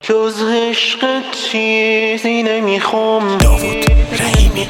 جز عشق چیزی نمیخوام. داوود رحیمی.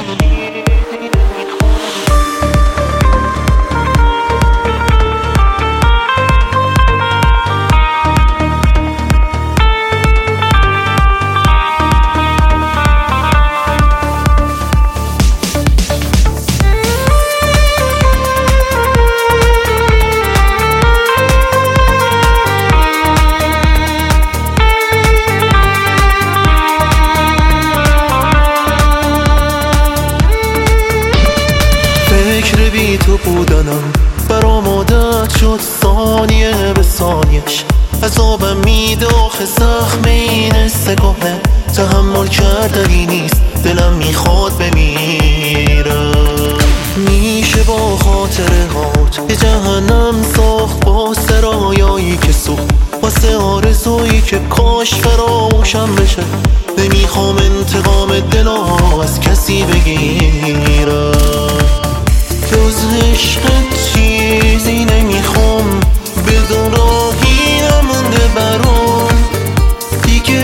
فکر بی تو بودنم برام عادت شد، ثانیه به ثانیش عذابم میده. آخه زخم این استگاهه تحمل کردنی نیست، دلم میخواد بمیرم. میشه با خاطره هات یه جهنم ساخت، با سرایایی که سوخت، واسه آرزویی که کاش فراموشم بشه. نمیخوام انتقام دلم از کسی بگیرم. جز عشق چیزی نمیخوام، بدون راهی نمونده برام. دیگه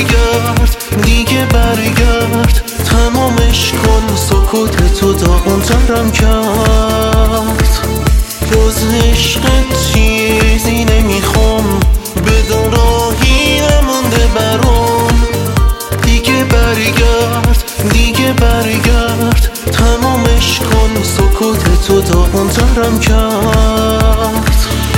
برگرد تمامش کن، سکوت تو داغون‌ترم کرد. جز عشق چیزی نمیخوام، بدون راهی نمونده برام. دیگه برگرد تمامش کن، سکوت تو داغون‌ترم کرد.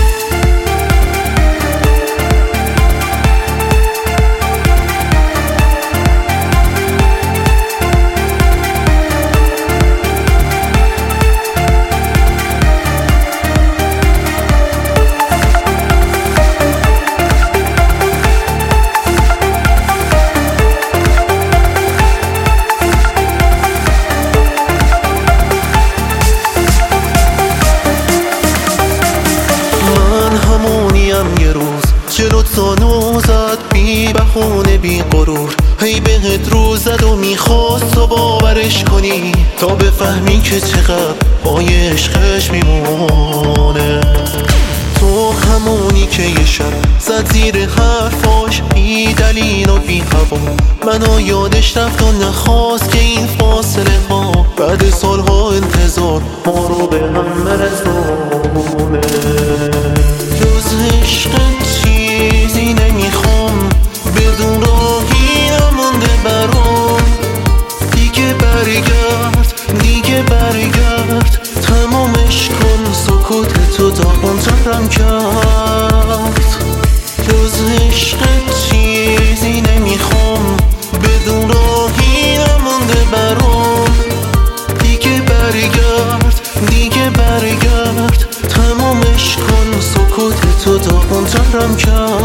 یه روز جلوت زانو زد، بی بهونه بی غرور، هی بهت رو زد و میخواست تو باورش کنی، تا بفهمی که چقدر پای عشقش میمونه. تو همونی که یه شب زد زیر حرفاش، بی دلیل و بی هوا منو یادش رفت و نخواست که این فاصله ها بعد سالها انتظار ما رو به هم برسونه. جز عشق چیزی نمیخوام، بدون راهی نمونده برام. دیگه برگرد تمامش کن، سکوت تو داغون‌ترم کرد. جز عشق چیزی نمیخوام، بدون راهی نمونده برام. دیگه برگرد تمامش کن، سکوت تو داغون‌ترم کرد.